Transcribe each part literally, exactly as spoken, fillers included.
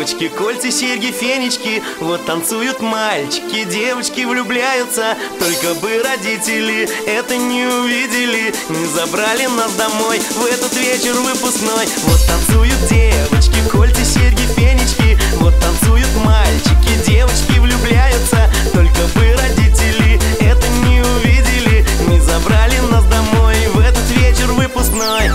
девочки, кольца, серьги, фенечки. Вот танцуют мальчики, девочки влюбляются. Только бы родители это не увидели, не забрали нас домой в этот вечер выпускной. Вот танцуют девочки, кольца, серьги, фенечки. Вот танцуют мальчики, девочки влюбляются. Только бы родители это не увидели, не забрали нас домой в этот вечер выпускной.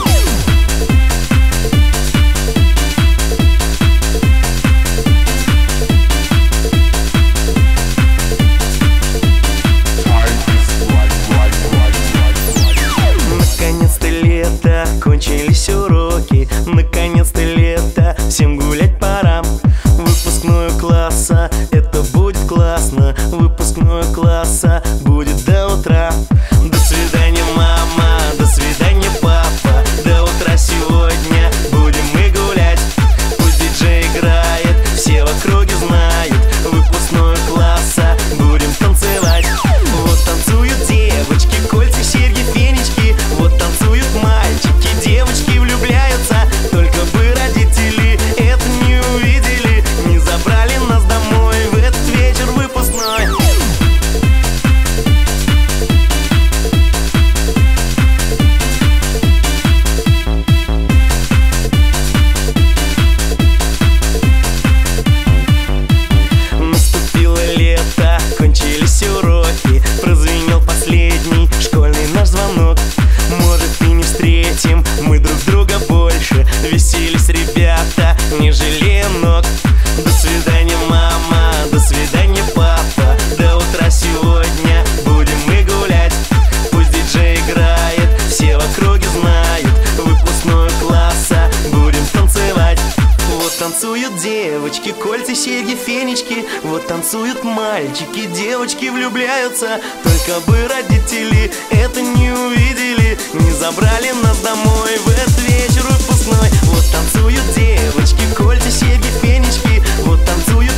Наконец-то лето, кончились уроки. Наконец-то лето, всем гулять пора. Выпускной класса, это будет классно. Выпускной класса будет до утра. До свидания, мама, до свидания, папа. До утра сегодня будем мы гулять. Пусть диджей играет, все в округе знают. Выпускной класса будем танцевать. Вот танцуют девочки, кольца, серьги, фенечки. Вот танцуют мальчики, девочки влюбляются. Только бы родители это не увидели, не забрали нас домой в этот вечер выпускной. Наступило лето, кончились уроки. Прозвенел последний школьный наш звонок. Может, и не встретим мы друг друга больше. Веселись, ребята, не жалея ног. До свидания, мама, до свидания, папа. До утра сегодня будем мы гулять. Пусть диджей играет, все в округе знают. Выпускной класса будем танцевать. Вот танцуют девочки, кольца, серьги, фенечки. Вот танцуют мальчики, девочки влюбляются. Только бы родители это не увидели, не забрали нас домой в этот вечер выпускной. Вот танцуют девочки, кольца, серьги, фенечки. Вот танцуют